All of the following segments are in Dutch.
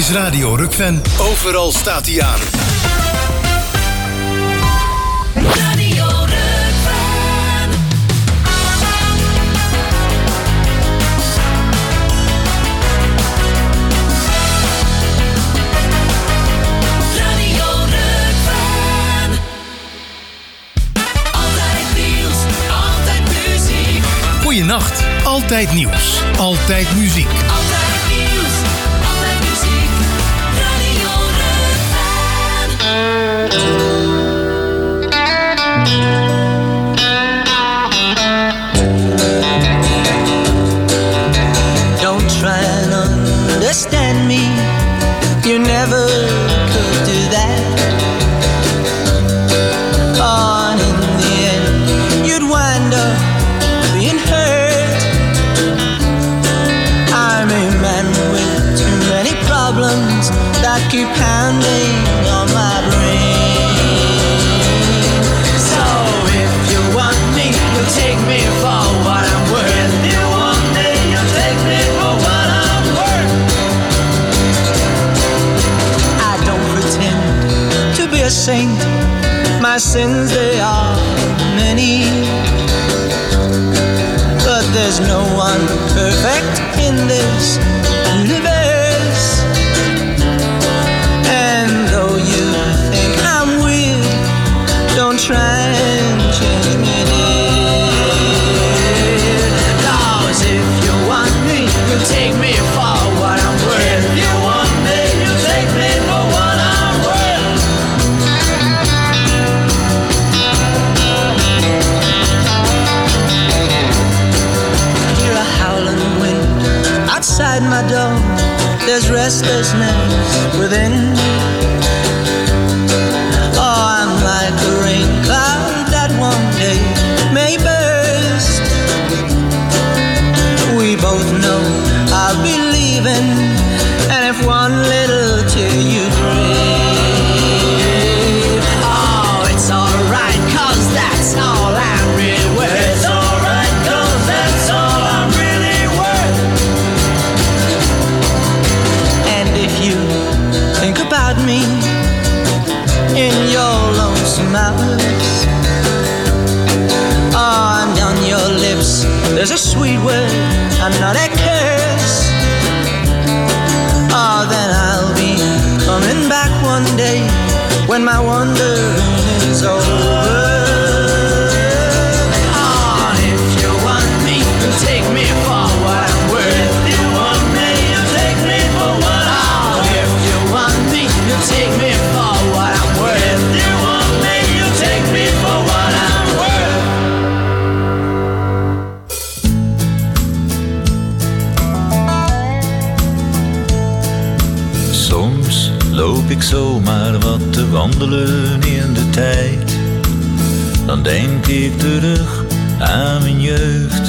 is Radio Rukven. Overal staat hij aan. Radio Rukven. Radio Rukven. Altijd nieuws, altijd muziek. Goeienacht, altijd nieuws, altijd muziek. Altijd nieuws, altijd muziek. Radio Rukven. Don't try and understand me. You never could do that. On in the end, you'd wind up being hurt. I'm a man with too many problems that keep pounding on my brain. So if you want me, you'll take me for what I'm worth. You want me, you'll take me for what I'm worth. I don't pretend to be a saint. My sins, they are many. But there's no one perfect in this universe. And though you think I'm weird, don't try and change me, dear. 'Cause if you want me, you take me for what I'm worth. If you want me, you take me for what I'm worth. Hear a howling wind outside my door. There's restlessness within. Oh, I'm like a rain cloud that one day may burst. We both know I'll be leaving, and if one little tear you break, oh, it's alright, 'cause that's all I'm really worth. It's alright, 'cause that's all I'm really worth. And if you think about me in your lonesome hours, and on your lips there's a sweet word and not a curse, oh, then I'll be coming back one day when my wandering is over. Oh, if you want me, you take me for what I'm worth. If you want me, you take me for what I'm worth. If you want me, you take me for what I'm worth. If you want me, you take me for what I'm worth. Soms loop ik zomaar wat te wandelen in de tijd. Dan denk ik terug aan mijn jeugd.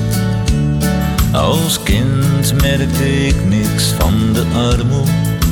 Als kind merkte ik niks van de armoede.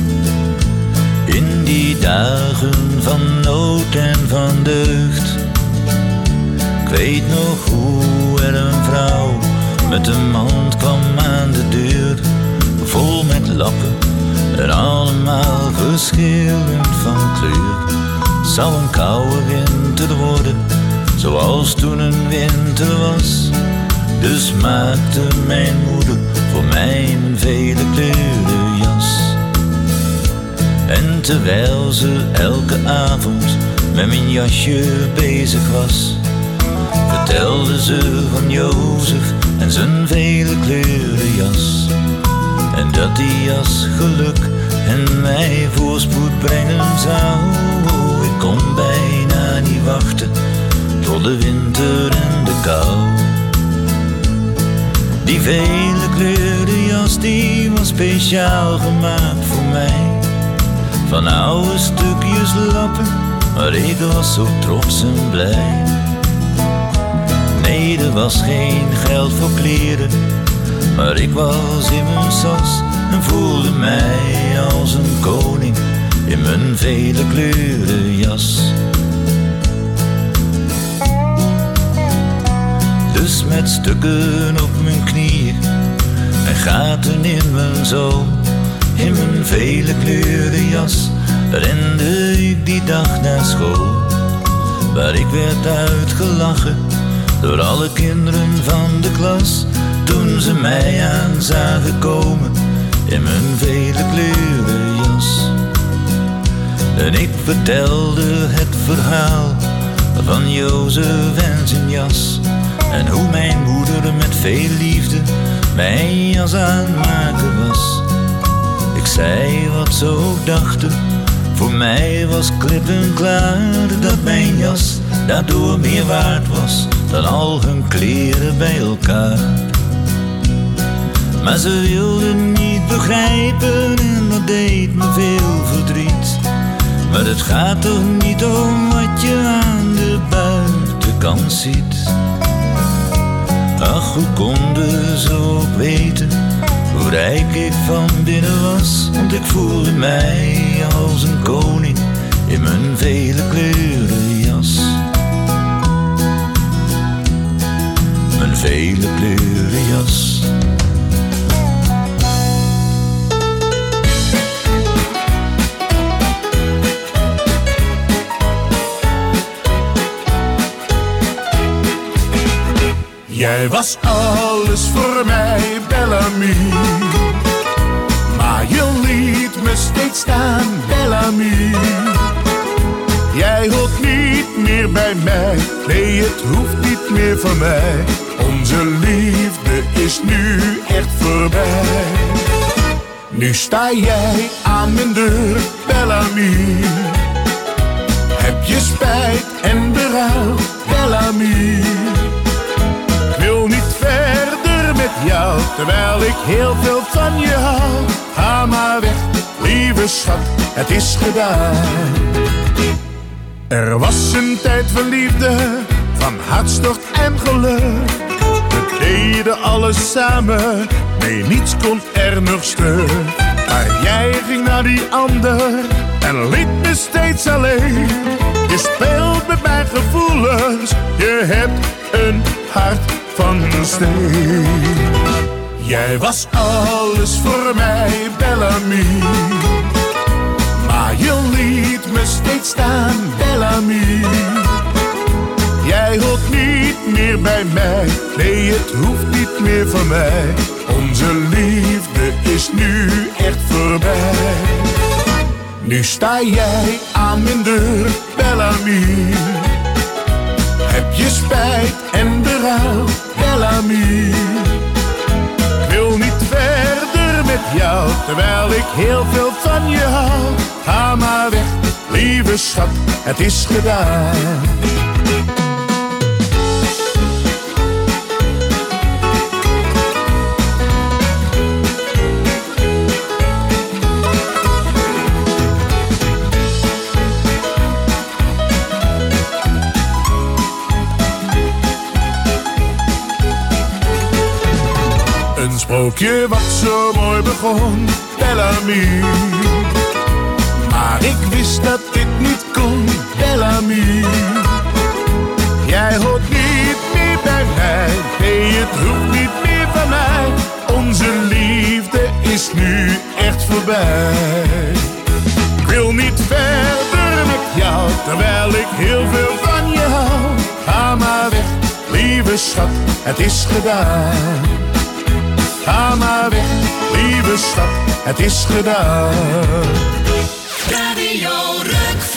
In die dagen van nood en van deugd. Ik weet nog hoe er een vrouw met een mand kwam aan de deur. Vol met lappen en allemaal verschillend van kleur. Zou een koude winter worden, zoals toen een winter was. Dus maakte mijn moeder voor mij een vele kleuren jas. En terwijl ze elke avond met mijn jasje bezig was, vertelde ze van Jozef en zijn vele kleuren jas. En dat die jas geluk en mij voorspoed brengen zou. Oh, ik kon bijna niet wachten tot de winter en de kou. Die vele kleuren jas die was speciaal gemaakt voor mij. Van oude stukjes lappen, maar ik was zo trots en blij. Nee, er was geen geld voor kleren, maar ik was in mijn sas en voelde mij als een koning in mijn vele kleuren jas. Dus met stukken op mijn knieën en gaten in mijn zool In mijn vele kleuren jas rende ik die dag naar school, waar ik werd uitgelachen door alle kinderen van de klas, toen ze mij aan zagen komen in mijn vele kleuren jas. En ik vertelde het verhaal van Jozef en zijn jas, en hoe mijn moeder met veel liefde mijn jas aan het maken was. Ik zei wat ze ook dachten, voor mij was klip en klaar dat mijn jas daardoor meer waard was dan al hun kleren bij elkaar. Maar ze wilden niet begrijpen en dat deed me veel verdriet. Maar het gaat toch niet om wat je aan de buitenkant ziet. Ach, hoe konden ze ook weten hoe rijk ik van binnen was, want ik voelde mij als een koning in mijn vele kleuren jas. Mijn vele kleuren jas. Jij was alles voor mij, Bellamy. Maar je liet me steeds staan, Bellamy. Jij hoort niet meer bij mij, nee het hoeft niet meer van mij. Onze liefde is nu echt voorbij. Nu sta jij aan mijn deur, Bellamy. Heb je spijt en berouw, Bellamy. Ik wil niet verder met jou, terwijl ik heel veel van je hou. Ga maar weg, lieve schat, het is gedaan. Er was een tijd van liefde, van hartstocht en geluk. We deden alles samen, nee niets kon er nog stuk. Maar jij ging naar die ander en liet me steeds alleen. Je speelt met mijn gevoelens, je hebt een hart van steen. Jij was alles voor mij, Bellamy. Maar je liet me steeds staan, Bellamy. Jij hoort niet meer bij mij, nee het hoeft niet meer van mij. Onze liefde is nu echt voorbij. Nu sta jij aan mijn deur, Bellamy. Heb je spijt en berouw, Bellamy. Ik wil niet verder met jou, terwijl ik heel veel van je hou. Ga maar weg, lieve schat, het is gedaan. Een sprookje wat zo mooi begon, Bellamy. Maar ik wist dat dit niet kon, Bellamy. Jij hoort niet meer bij mij, nee het hoeft niet meer van mij. Onze liefde is nu echt voorbij. Ik wil niet verder met jou, terwijl ik heel veel van je hou. Ga maar weg, lieve schat, het is gedaan. Ga maar weg, lieve schat, het is gedaan. Radio Rukven.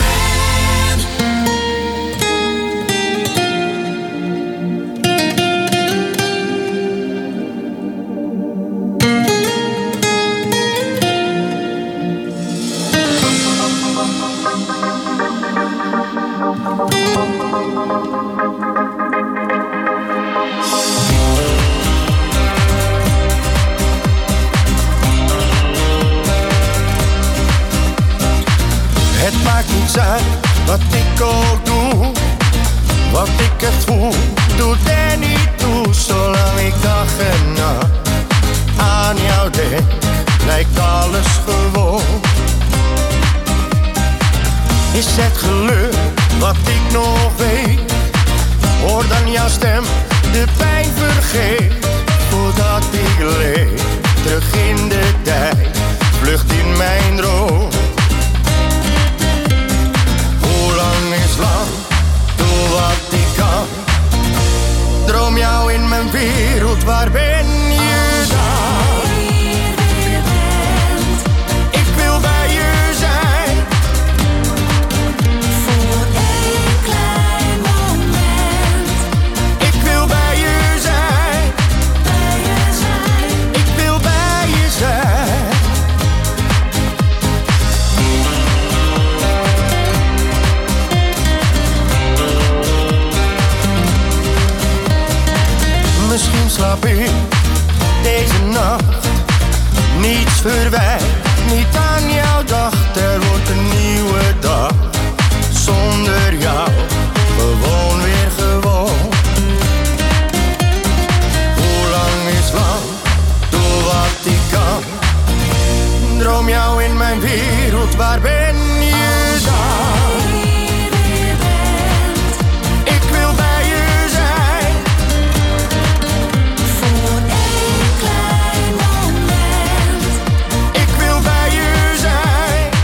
Het maakt niets uit wat ik ook doe. Wat ik er voel, doet er niet toe. Zolang ik dag en nacht aan jou denk, lijkt alles gewoon. Is het geluk wat ik nog weet? Hoor dan jouw stem, de pijn vergeet. Voordat ik leef, terug in de tijd, lucht in mijn droom. Hoe lang is lang, doe wat ik kan. Droom jou in mijn wereld, waar ben je dan? Ik wil bij je zijn. Voor één klein moment. Ik wil bij je zijn. Ik wil bij je zijn. Misschien slaap ik deze nacht. Niets verwijt, niet aan jouw dag. Er wordt een nieuwe dag. Zonder jou, gewoon weer gewoon. Hoe lang is lang, doe wat ik kan. Droom jou in mijn wereld, waar ben je dan? Ik wil bij je zijn. Voor één klein moment. Ik wil bij je zijn.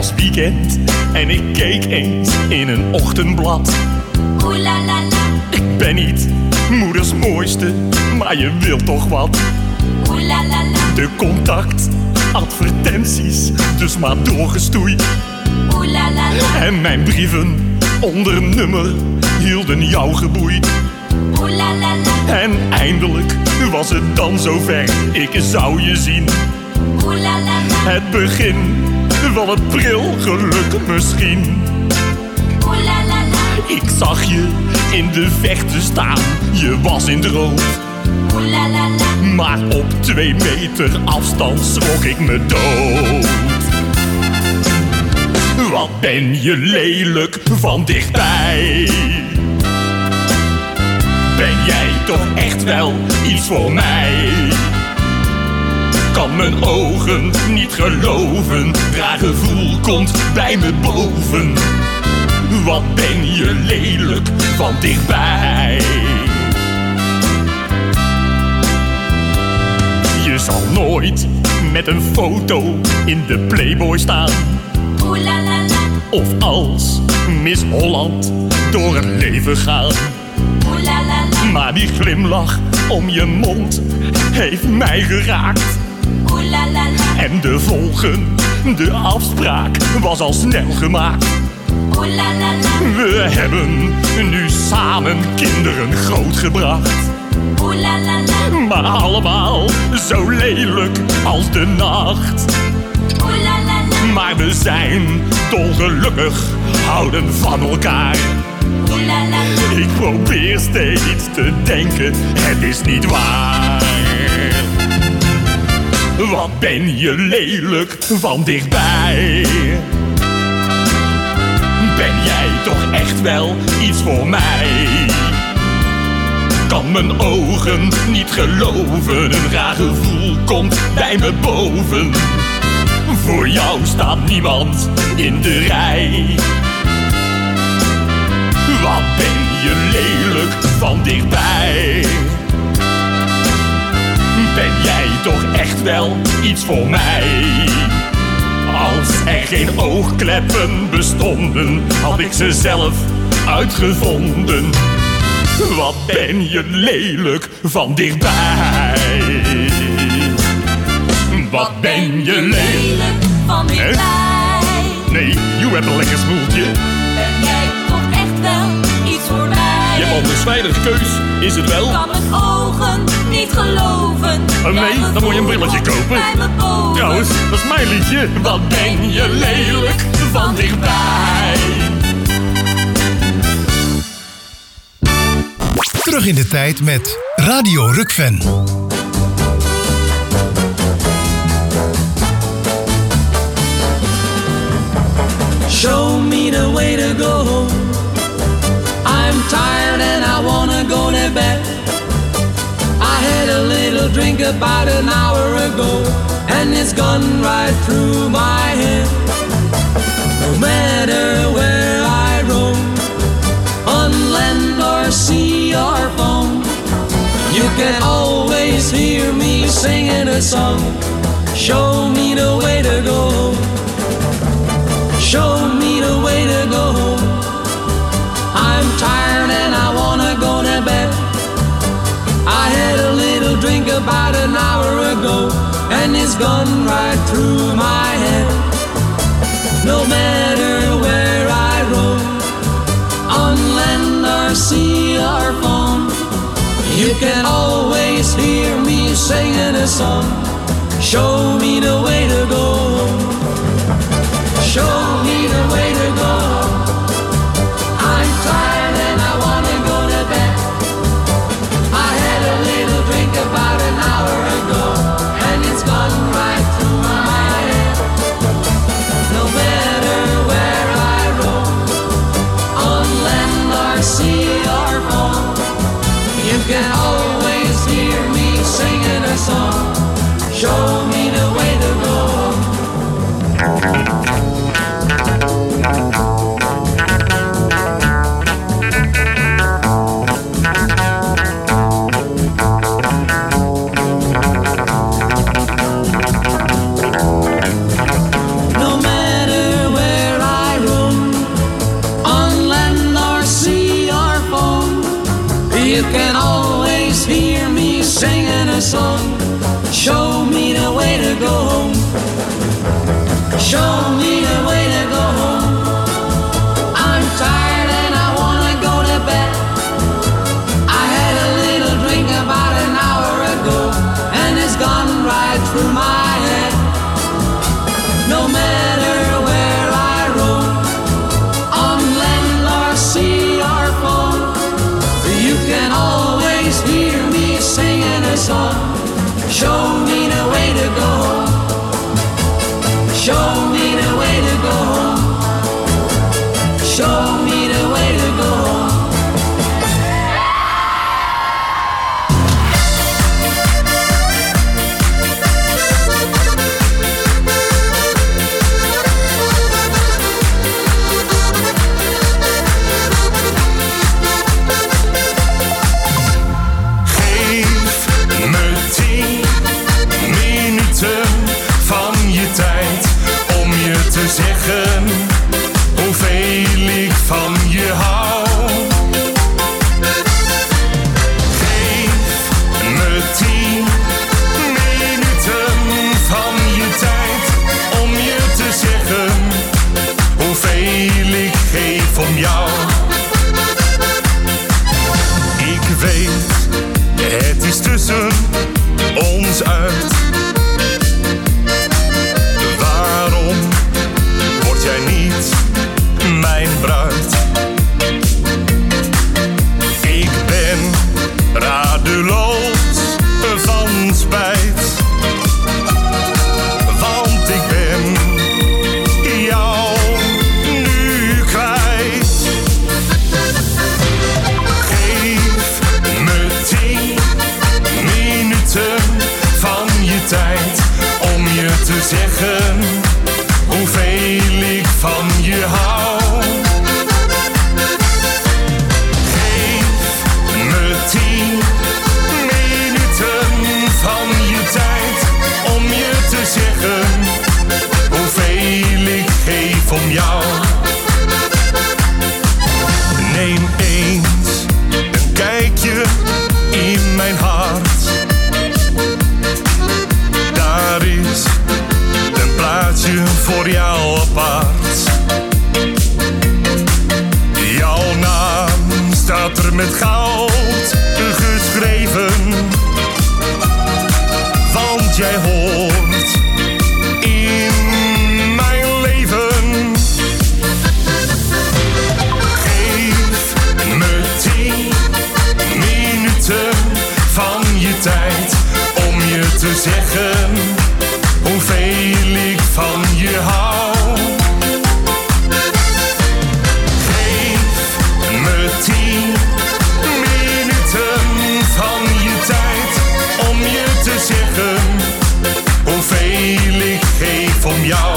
was weekend en ik keek eens in een ochtendblad. Oeh la la la. Ik ben niet moeders mooiste, maar je wilt toch wat. Oeh la la la. De contactadvertenties, dus maar doorgestoeid. Oeh la la la. En mijn brieven onder nummer hielden jou geboeid. Oeh la la la. En eindelijk was het dan zover, ik zou je zien. Oeh la la la. Het begin van het pril geluk misschien. Oeh la la la. Ik zag je in de vechten staan, je was in het rood. Oeh la la la. Maar op 2 meter afstand schrok ik me dood. Wat ben je lelijk van dichtbij. Ben jij toch echt wel iets voor mij? Kan mijn ogen niet geloven, raar gevoel komt bij me boven. Wat ben je lelijk van dichtbij. Je zal nooit met een foto in de Playboy staan. Oeh la la la. Of als Miss Holland door het leven gaan. Oeh la la la. Maar die glimlach om je mond heeft mij geraakt. Oeh la la la. En de volgende afspraak was al snel gemaakt. Oeh la la la. We hebben nu samen kinderen grootgebracht. Oeh la la la. Maar allemaal zo lelijk als de nacht. Oeh la la la. Maar we zijn dolgelukkig, houden van elkaar. Oeh la la la. Ik probeer steeds te denken, het is niet waar. Wat ben je lelijk van dichtbij. Ben jij toch echt wel iets voor mij? Kan mijn ogen niet geloven, een raar gevoel komt bij me boven. Voor jou staat niemand in de rij. Wat ben je lelijk van dichtbij. Ben jij toch echt wel iets voor mij? Als er geen oogkleppen bestonden, had ik ze zelf uitgevonden. Wat ben je lelijk van dichtbij. Wat ben je lelijk van dichtbij. Nee, je hebt een lekker smoeltje. Ben jij toch echt wel iets voor mij? Je hebt anders weinig keus, is het wel? Kan mijn ogen niet geloven. Nee, dan moet je een brilletje kopen. Bij me boven. Trouwens, dat is mijn liedje. Wat ben je lelijk van dichtbij. Terug in de tijd met Radio Rukven. Show me the way to go home. I'm tired and I wanna go to bed. I had a little drink about an hour ago, and it's gone right through my head. No matter where I roam, on land or sea or foam, you can always hear me singing a song. Show me the way to go home. Show me the way to go home. I'm tired and I wanna go to bed. I had a little drink about an hour ago, and it's gone right through my head. No matter where I roam, on land or sea or foam, you can always hear me singing a song. Show me the way to go home. Show me the way to go home. I'm tired and I wanna go to bed. I had a little drink about an hour ago, and it's gone right through my head. No matter where I roam, on land or sea or foam, you can always hear me singing a song. Show me the way to go home. Show me the way to go home. I'm tired and I wanna go to bed. I had a little drink about an hour ago, and it's gone right through my head. No matter where I roam, on land or sea or phone, you can always hear me singing a song. Show me the way to go home. Show me the way to go home. Show me the way to go home. Zeggen hoeveel ik van je hou. Geef me 10 minuten van je tijd om je te zeggen hoeveel ik geef om jou. Ik weet, het is tussen ons uit. Waarom word jij niet mijn bruid? Ik ben radeloos van spijt, want ik ben jou nu kwijt. Geef me 10 minuten van je tijd om je te zeggen hoeveel ik van je hou. Geef me 10 minuten van je tijd om je te zeggen hoeveel ik geef om jou. Neem eens een kijkje in mijn hart. Daar is een plaatsje voor jou apart. Jouw naam staat er met goud geschreven, want jij hoort in mijn leven. Geef me 10 minuten van je tijd om je te zeggen hoeveel ik van je hou. Geef me 10 minuten van je tijd om je te zeggen hoeveel ik geef om jou.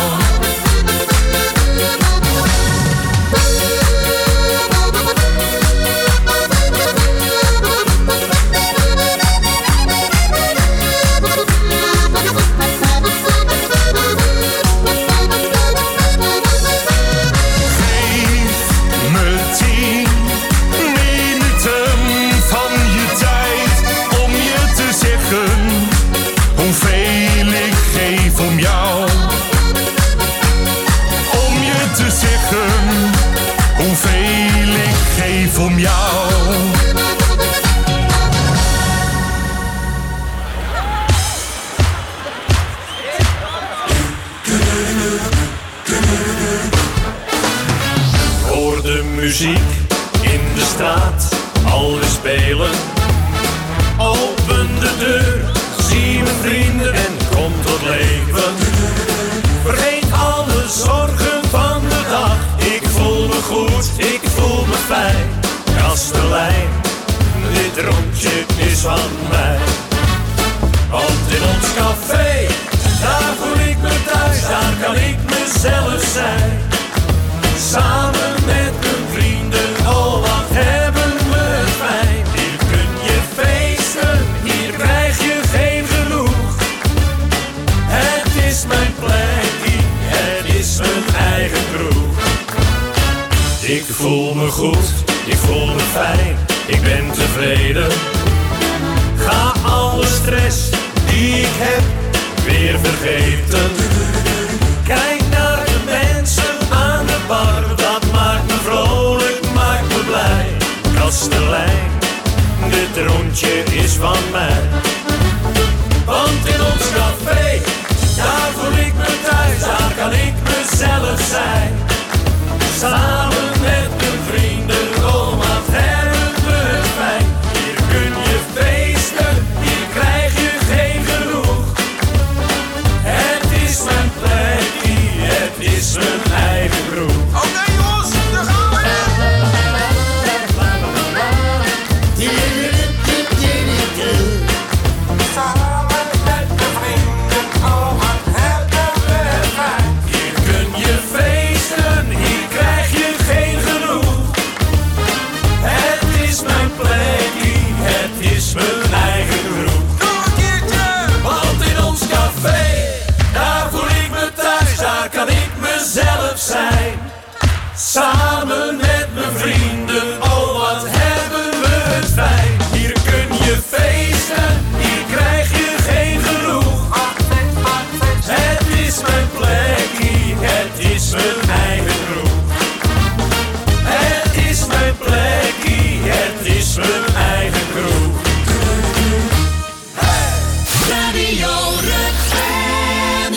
Hoeveel ik geef om jou. Om je te zeggen hoeveel ik geef om jou. Hoor de muziek in de straat, alweer spelen. Open de deur, zie mijn vrienden en kom tot leven. Vergeet alle zorgen van de dag. Ik voel me goed, ik voel me fijn. Kastelein, dit rondje is van mij. Want in ons café, daar voel ik me thuis. Daar kan ik mezelf zijn. Samen met mijn vrienden, oh wat hebben we het fijn. Hier kun je feesten, hier krijg je geen genoeg. Het is mijn plekje, het is mijn eigen kroeg. Ik voel me goed, ik voel me fijn, ik ben tevreden. Ga alle stress die ik heb weer vergeten. Kijk van mij. Want in ons café, daar voel ik me thuis, daar kan ik mezelf zijn. Samen met mijn vrienden, oh wat hebben we het fijn. Hier kun je feesten, hier krijg je geen genoeg. Het is mijn plekje, het is mijn eigen groep. Oké jongens, daar gaan we! Samen met mijn vrienden, oh wat hebben we het fijn. Hier kun je feesten, hier krijg je geen genoeg. Het is mijn plekje, het is mijn eigen groep. Nog een keertje! Want in ons café, daar voel ik me thuis, daar kan ik mezelf zijn. Samen met mijn vrienden, oh wat hebben we het fijn. Hier kun je feesten, hier krijg je geen genoeg. Het is mijn plekje, het is mijn eigen groep. Het is mijn plekje, het is mijn eigen groep. Radio Ruggen.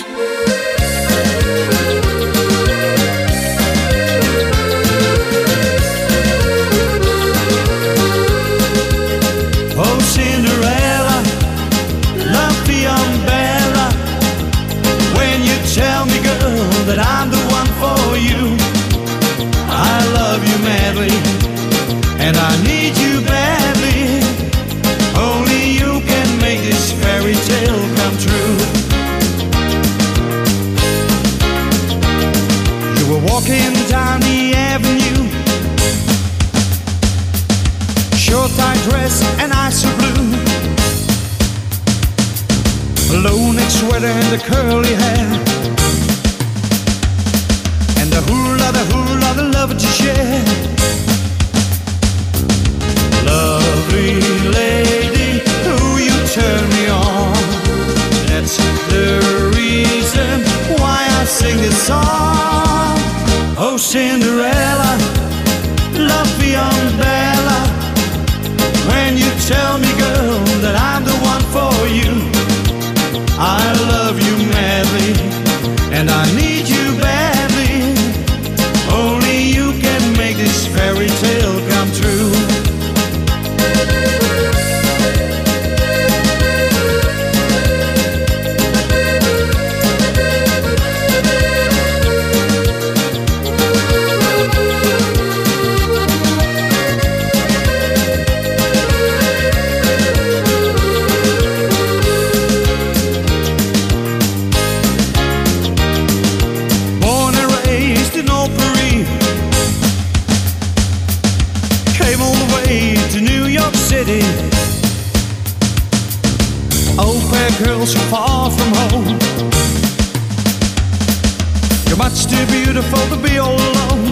Oh Cinderella, love the umbrella. When you tell me girl that I'm the one for you, I love you madly and I need you badly. Only you can make this fairy tale come true. You were walking down the avenue, short tight dress and eyes so blue, low neck sweater and the curly hair, and the hula, the love to share. Lovely lady, who you turn me on. That's the reason why I sing this song. Oh Cinderella, love the umbrella. When you tell me girl that I'm the one for you, I love you madly and I need you badly. Only you can make this fairy tale come true. Born and raised in Old Paris, came all the way to New York City. Au pair girls so far from home, you're much too beautiful to be all alone.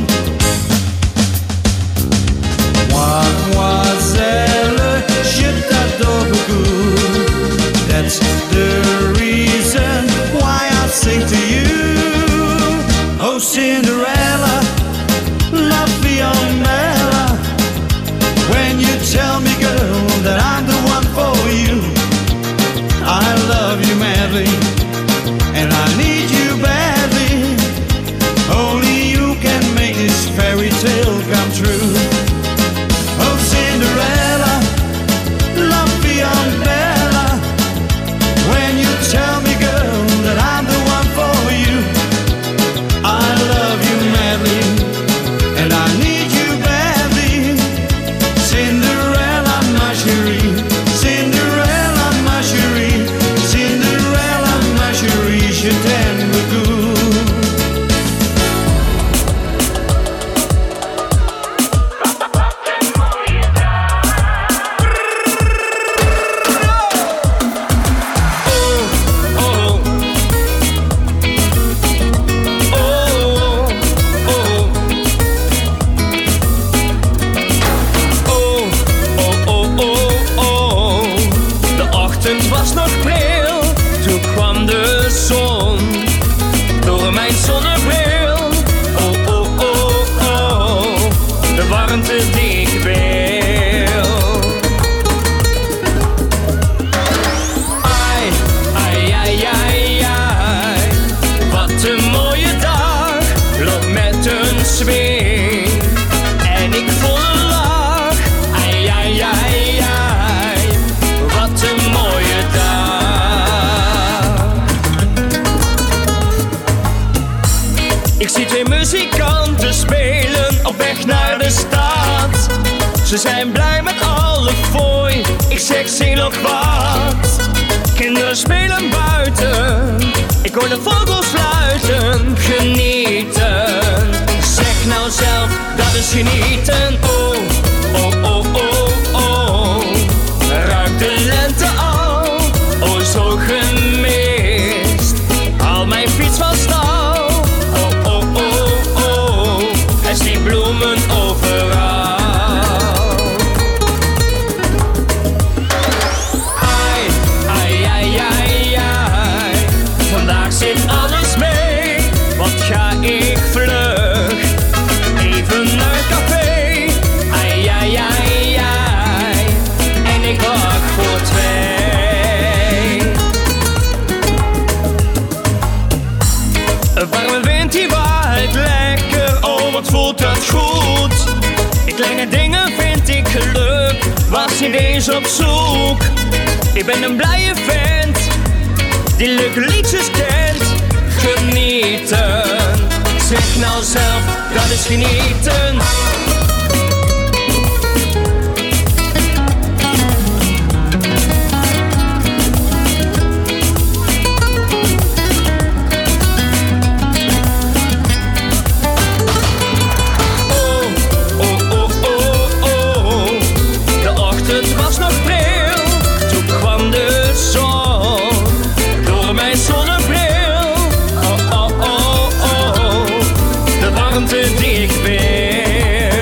Mademoiselle, je t'adore beaucoup. That's the reason why I sing to you. Oh Cinderella, love the umbrella. When you tell me girl that I'm the one for you, I love you madly and I need you badly. Only you can make this fairy tale come true. Oh Cinderella, love the umbrella. When you tell me girl that I'm the one for you, I love you Ik zie twee muzikanten spelen op weg naar de stad. Ze zijn blij met alle fooi, ik zeg zing nog wat. Kinderen spelen buiten, ik hoor de vogels fluiten. Genieten, zeg nou zelf, dat is genieten. Oh, oh, oh, oh, oh. Ruik de lente al, oh zo gemist. Haal mijn fiets van stal, oh, oh, oh, oh. En zie bloemen overal. Zit alles mee, wat ga ik vlug even naar het café. Ai, ai, ai, ai, en ik wacht voor twee. Een warme wind die waait lekker, oh wat voelt dat goed. In kleine dingen vind ik geluk, was niet eens op zoek. Ik ben een blije vent die leuke liedjes kent. Genieten, zeg nou zelf, dat is genieten. Oh, oh, oh, oh, oh. De ochtend was nog pril, toen kwam de zon door mijn zonnebril. Oh, oh, oh, oh, de warmte die ik wil.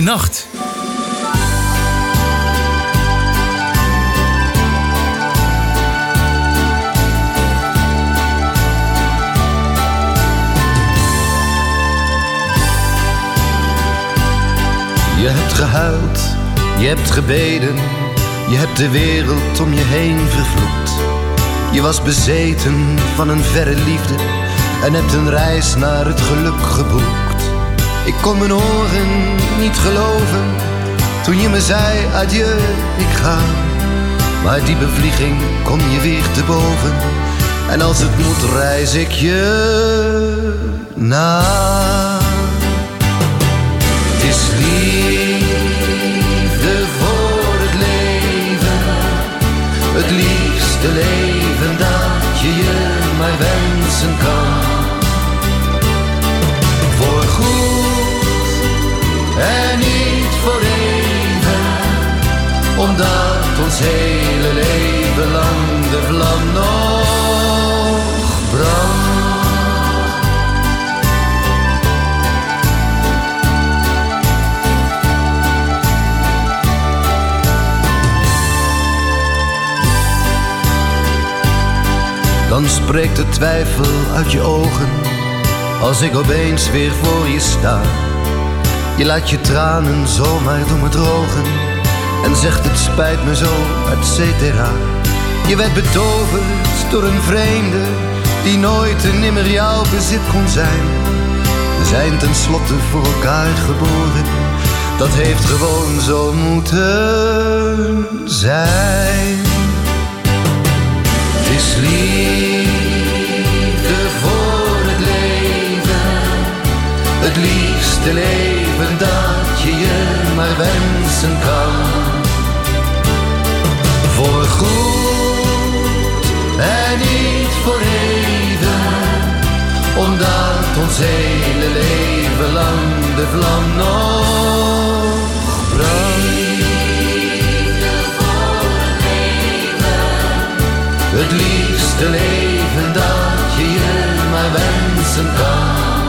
nacht. Je hebt gehuild, je hebt gebeden, je hebt de wereld om je heen vervloekt. Je was bezeten van een verre liefde en hebt een reis naar het geluk geboekt. Ik kon mijn oren niet geloven toen je me zei adieu, ik ga. Maar die bevlieging kom je weer te boven en als het moet reis ik je na. Het is liefde voor het leven, het liefste leven dat je maar wensen kan. Voor goed en niet voor even, omdat ons hele leven lang de vlam nog brandt. Dan spreekt de twijfel uit je ogen, als ik opeens weer voor je sta. Je laat je tranen zomaar door me drogen en zegt het spijt me zo, et cetera. Je werd betoverd door een vreemde die nooit en nimmer jouw bezit kon zijn. We zijn tenslotte voor elkaar geboren, dat heeft gewoon zo moeten zijn. Het is liefde voor het leven, het liefste leven dat je maar wensen kan. Voor goed en niet voor even, omdat ons hele leven lang de vlam nog brandt. Het liefste leven dat je maar wensen kan.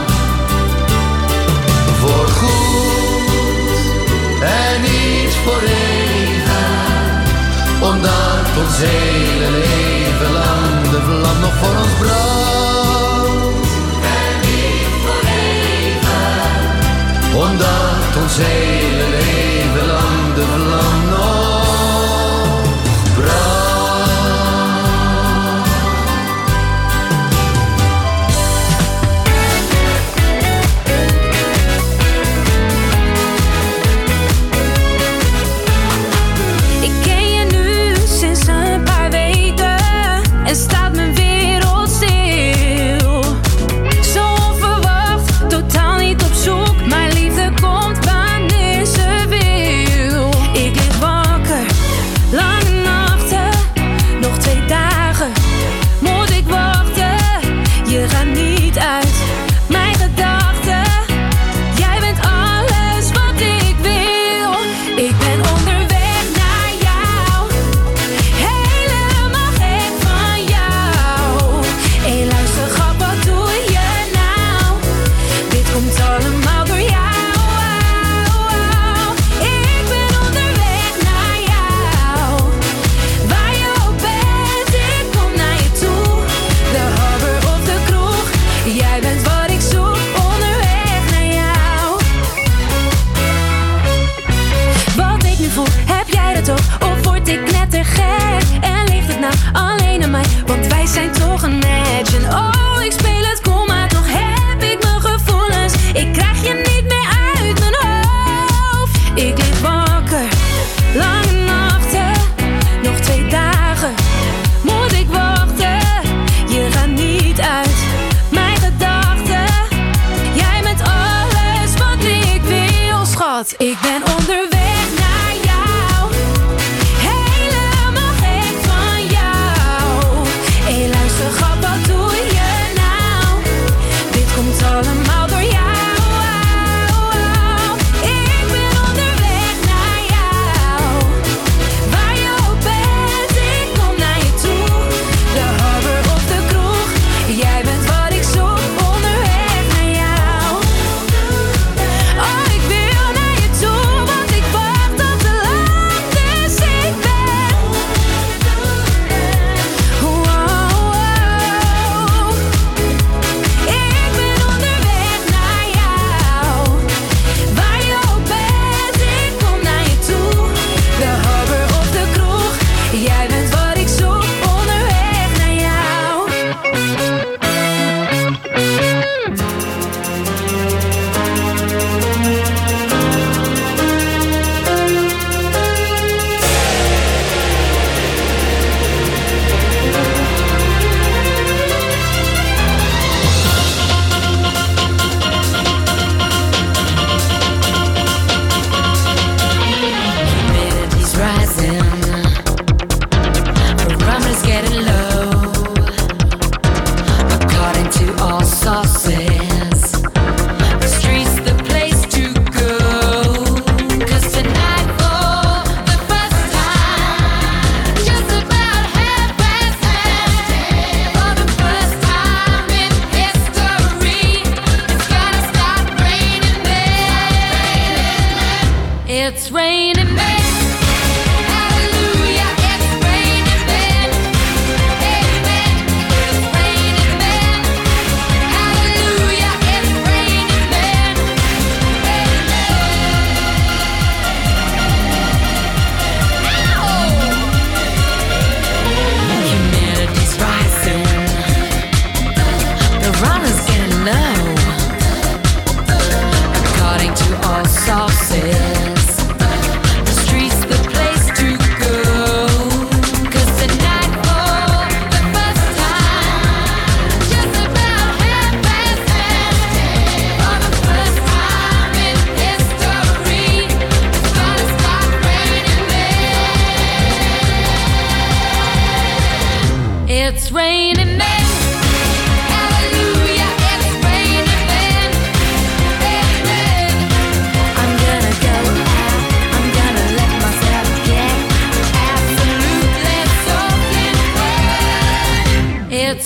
Voor goed en niet voor even, omdat ons hele leven lang de vlam nog voor ons brandt. En niet voor even, omdat ons hele leven lang de vlam nog brandt. En staat mijn wereld stil. Zo onverwacht, totaal niet op zoek. Mijn liefde komt wanneer ze wil. Ik lig wakker, lange nachten, nog 2 dagen. Moet ik wachten, je gaat niet uit mijn gedachten. Jij bent alles wat ik wil. Ik ben onderweg naar jou. Helemaal gek van jou. Hé luister schat, wat doe je nou? Dit komt allemaal door jou. Ik ben onderweg naar jou. Waar je ook bent, ik kom naar je toe. De harbor of de kroeg, jij bent wat ik zoek. Onderweg naar jou. Wat ik nu voel, heb jij dat ook? Of word ik knettergek? En ligt het nou alleen aan mij? Want wij zijn toch een match. En oh, ik speel het cool, maar toch heb ik mijn gevoelens. Ik krijg je niet meer uit mijn hoofd. Ik lig wakker, lange nachten, nog 2 dagen. Moet ik wachten, je gaat niet uit mijn gedachten. Jij bent alles wat ik wil, schat. Ik ben onderweg naar jou. Helemaal gek van jou. Hé luister schat, wat doe je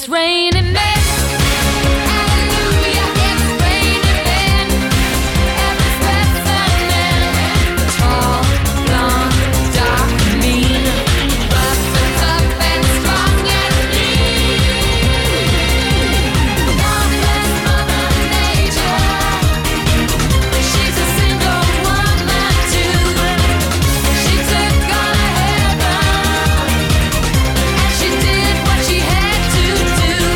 it's raining men. Hallelujah, it's raining men. Every specimen, tall, blonde, dark and mean, but they're tough and strong as me. Darkness, Mother Nature, she's a single woman too. She took on a heaven, and she did what she had to do.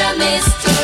Mr. Mystery.